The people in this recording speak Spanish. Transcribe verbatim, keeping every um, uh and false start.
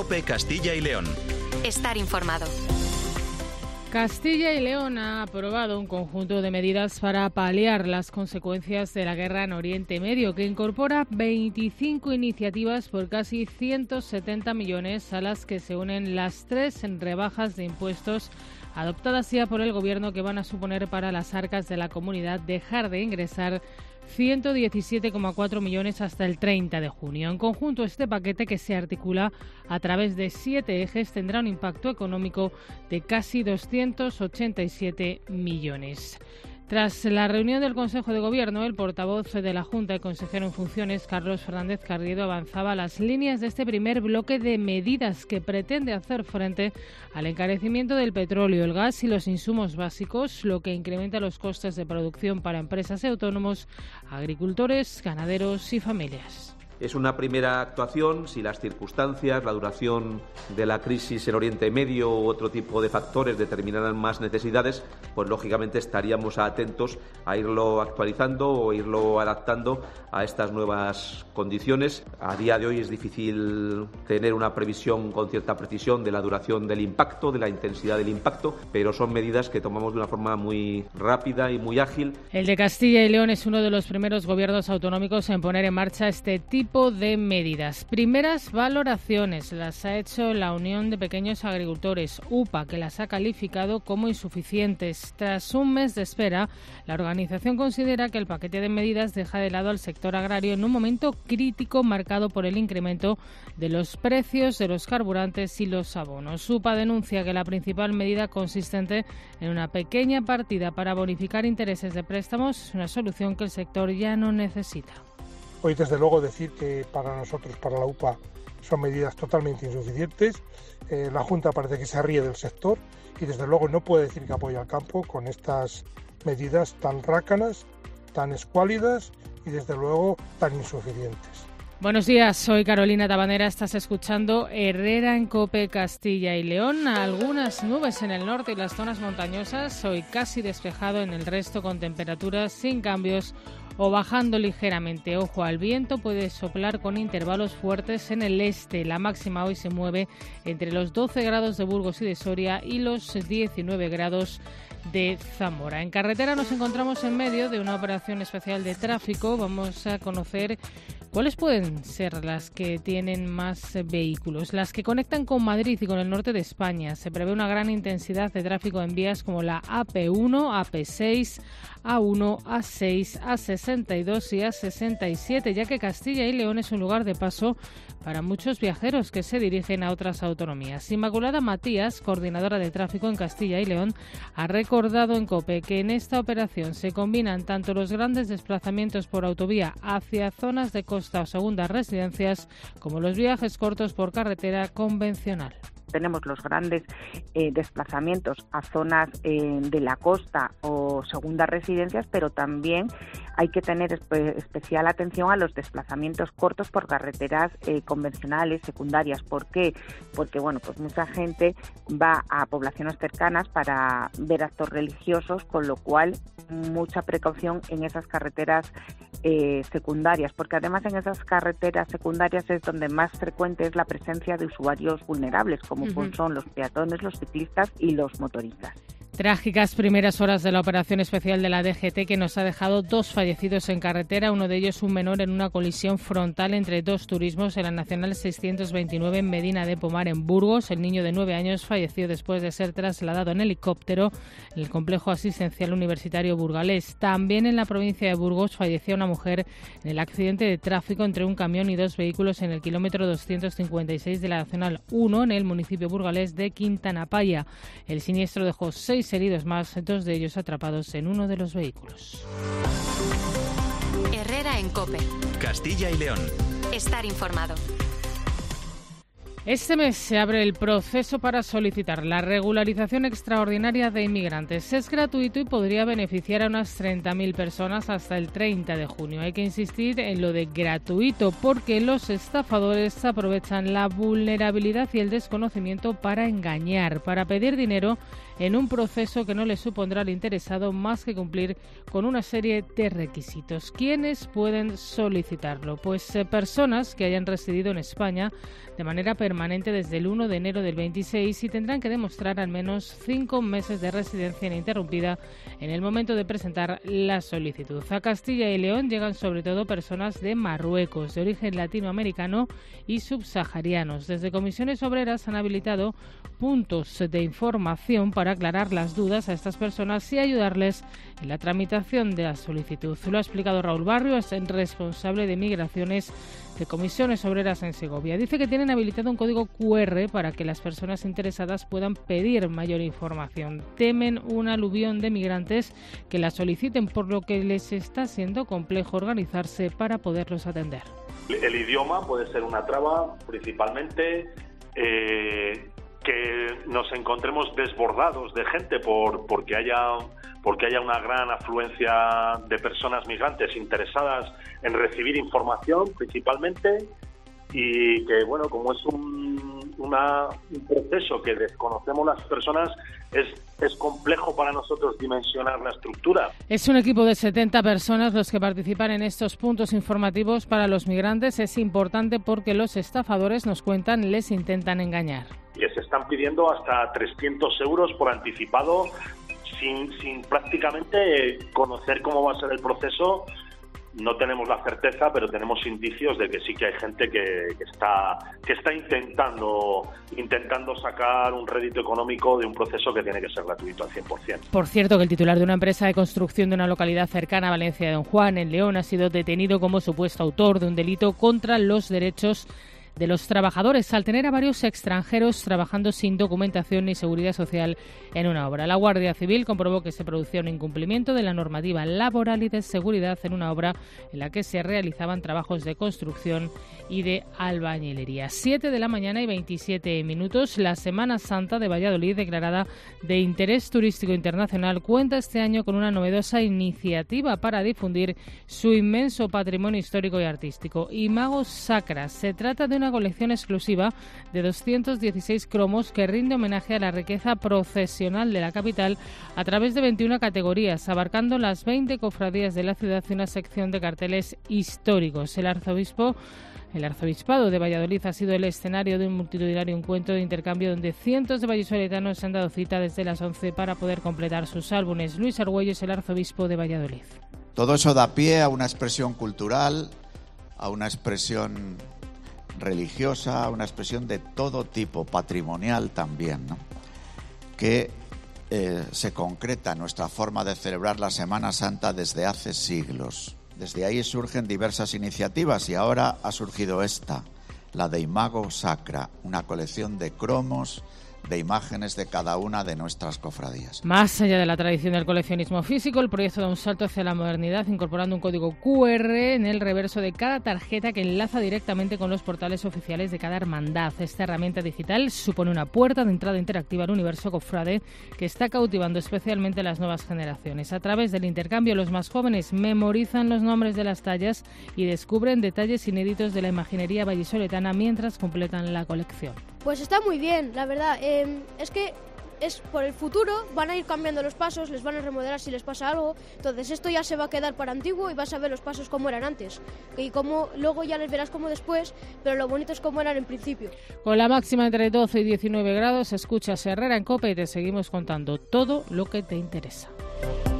COPE Castilla y León. Estar informado. Castilla y León ha aprobado un conjunto de medidas para paliar las consecuencias de la guerra en Oriente Medio, que incorpora veinticinco iniciativas por casi ciento setenta millones, a las que se unen las tres rebajas de impuestos adoptadas ya por el Gobierno, que van a suponer para las arcas de la comunidad dejar de ingresar ciento diecisiete coma cuatro millones hasta el treinta de junio. En conjunto, este paquete, que se articula a través de siete ejes, tendrá un impacto económico de casi doscientos ochenta y siete millones. Tras la reunión del Consejo de Gobierno, el portavoz de la Junta y consejero en funciones, Carlos Fernández Carriedo, avanzaba las líneas de este primer bloque de medidas que pretende hacer frente al encarecimiento del petróleo, el gas y los insumos básicos, lo que incrementa los costes de producción para empresas y autónomos, agricultores, ganaderos y familias. Es una primera actuación. Si las circunstancias, la duración de la crisis en Oriente Medio u otro tipo de factores determinaran más necesidades, pues lógicamente estaríamos atentos a irlo actualizando o irlo adaptando a estas nuevas condiciones. A día de hoy es difícil tener una previsión con cierta precisión de la duración del impacto, de la intensidad del impacto, pero son medidas que tomamos de una forma muy rápida y muy ágil. El de Castilla y León es uno de los primeros gobiernos autonómicos en poner en marcha este tipo de medidas. Primeras valoraciones las ha hecho la Unión de Pequeños Agricultores, U P A, que las ha calificado como insuficientes. Tras un mes de espera, la organización considera que el paquete de medidas deja de lado al sector agrario en un momento crítico marcado por el incremento de los precios de los carburantes y los abonos. U P A denuncia que la principal medida, consistente en una pequeña partida para bonificar intereses de préstamos, es una solución que el sector ya no necesita. Hoy, desde luego, decir que para nosotros, para la U P A, son medidas totalmente insuficientes. Eh, la Junta parece que se ríe del sector y, desde luego, no puede decir que apoya al campo con estas medidas tan rácanas, tan escuálidas y, desde luego, tan insuficientes. Buenos días, soy Carolina Tabanera, estás escuchando Herrera en COPE Castilla y León. Algunas nubes en el norte y las zonas montañosas, hoy casi despejado en el resto, con temperaturas sin cambios o bajando ligeramente. Ojo al viento, puede soplar con intervalos fuertes en el este. La máxima hoy se mueve entre los doce grados de Burgos y de Soria y los diecinueve grados de Zamora. En carretera nos encontramos en medio de una operación especial de tráfico. Vamos a conocer cuáles pueden ser las que tienen más vehículos. Las que conectan con Madrid y con el norte de España. Se prevé una gran intensidad de tráfico en vías como la A P uno, A P seis, A uno, A seis, A sesenta y dos y A sesenta y siete, ya que Castilla y León es un lugar de paso para muchos viajeros que se dirigen a otras autonomías. Inmaculada Matías, coordinadora de tráfico en Castilla y León, ha recordado en COPE que en esta operación se combinan tanto los grandes desplazamientos por autovía hacia zonas de costa o segundas residencias, como los viajes cortos por carretera convencional. Tenemos los grandes eh, desplazamientos a zonas eh, de la costa o segundas residencias, pero también hay que tener espe- especial atención a los desplazamientos cortos por carreteras eh, convencionales, secundarias. ¿Por qué? Porque bueno, pues mucha gente va a poblaciones cercanas para ver actos religiosos, con lo cual mucha precaución en esas carreteras eh, secundarias, porque además en esas carreteras secundarias es donde más frecuente es la presencia de usuarios vulnerables, como uh-huh. son los peatones, los ciclistas y los motoristas. Trágicas primeras horas de la operación especial de la D G T, que nos ha dejado dos fallecidos en carretera, uno de ellos un menor en una colisión frontal entre dos turismos en la Nacional seiscientos veintinueve en Medina de Pomar, en Burgos. El niño de nueve años falleció después de ser trasladado en helicóptero en el complejo asistencial universitario burgalés. También en la provincia de Burgos falleció una mujer en el accidente de tráfico entre un camión y dos vehículos en el kilómetro doscientos cincuenta y seis de la Nacional uno en el municipio burgalés de Quintanapaya. El siniestro dejó seis heridos más, dos de ellos atrapados en uno de los vehículos. Herrera en COPE. Castilla y León. Estar informado. Este mes se abre el proceso para solicitar la regularización extraordinaria de inmigrantes. Es gratuito y podría beneficiar a unas treinta mil personas hasta el treinta de junio. Hay que insistir en lo de gratuito, porque los estafadores aprovechan la vulnerabilidad y el desconocimiento para engañar, para pedir dinero en un proceso que no le supondrá al interesado más que cumplir con una serie de requisitos. ¿Quiénes pueden solicitarlo? Pues eh, personas que hayan residido en España de manera permanente desde el uno de enero del veintiséis y tendrán que demostrar al menos cinco meses de residencia ininterrumpida en el momento de presentar la solicitud. A Castilla y León llegan sobre todo personas de Marruecos, de origen latinoamericano y subsaharianos. Desde Comisiones Obreras han habilitado puntos de información para aclarar las dudas a estas personas y ayudarles en la tramitación de la solicitud. Lo ha explicado Raúl Barrio, es el responsable de Migraciones de Comisiones Obreras en Segovia. Dice que tienen habilitado un código cu erre para que las personas interesadas puedan pedir mayor información. Temen un aluvión de migrantes que la soliciten, por lo que les está siendo complejo organizarse para poderlos atender. El idioma puede ser una traba, principalmente eh, que nos encontremos desbordados de gente por porque haya porque haya una gran afluencia de personas migrantes interesadas en recibir información, principalmente, y que, bueno, como es un, una, un proceso que desconocemos las personas, es, es complejo para nosotros dimensionar la estructura. Es un equipo de setenta personas los que participan en estos puntos informativos para los migrantes. Es importante porque los estafadores, nos cuentan, les intentan engañar. Que se están pidiendo hasta trescientos euros por anticipado, sin, sin prácticamente conocer cómo va a ser el proceso. No tenemos la certeza, pero tenemos indicios de que sí que hay gente que, que está que está intentando intentando sacar un rédito económico de un proceso que tiene que ser gratuito al cien por ciento. Por cierto, que el titular de una empresa de construcción de una localidad cercana a Valencia de Don Juan, en León, ha sido detenido como supuesto autor de un delito contra los derechos de los trabajadores al tener a varios extranjeros trabajando sin documentación ni seguridad social en una obra. La Guardia Civil comprobó que se producía un incumplimiento de la normativa laboral y de seguridad en una obra en la que se realizaban trabajos de construcción y de albañilería. Siete de la mañana y veintisiete minutos. La Semana Santa de Valladolid, declarada de interés turístico internacional, cuenta este año con una novedosa iniciativa para difundir su inmenso patrimonio histórico y artístico. Imago Sacra. Se trata de una colección exclusiva de doscientos dieciséis cromos que rinde homenaje a la riqueza procesional de la capital a través de veintiuna categorías, abarcando las veinte cofradías de la ciudad y una sección de carteles históricos. El arzobispo El arzobispado de Valladolid ha sido el escenario de un multitudinario encuentro de intercambio donde cientos de vallisoletanos se han dado cita desde las once para poder completar sus álbumes. Luis Argüello es el arzobispo de Valladolid. Todo eso da pie a una expresión cultural, a una expresión religiosa, una expresión de todo tipo, patrimonial también, ¿no? Que eh, se concreta en nuestra forma de celebrar la Semana Santa desde hace siglos. Desde ahí surgen diversas iniciativas y ahora ha surgido esta, la de Imago Sacra, una colección de cromos de imágenes de cada una de nuestras cofradías. Más allá de la tradición del coleccionismo físico, el proyecto da un salto hacia la modernidad, incorporando un código cu erre en el reverso de cada tarjeta que enlaza directamente con los portales oficiales de cada hermandad. Esta herramienta digital supone una puerta de entrada interactiva al universo cofrade que está cautivando especialmente a las nuevas generaciones. A través del intercambio, los más jóvenes memorizan los nombres de las tallas y descubren detalles inéditos de la imaginería vallisoletana mientras completan la colección. Pues está muy bien, la verdad. Eh, es que es por el futuro, van a ir cambiando los pasos, les van a remodelar si les pasa algo. Entonces esto ya se va a quedar para antiguo y vas a ver los pasos como eran antes. Y como luego ya les verás como después, pero lo bonito es como eran en principio. Con la máxima entre doce y diecinueve grados, escuchas Herrera en COPE y te seguimos contando todo lo que te interesa.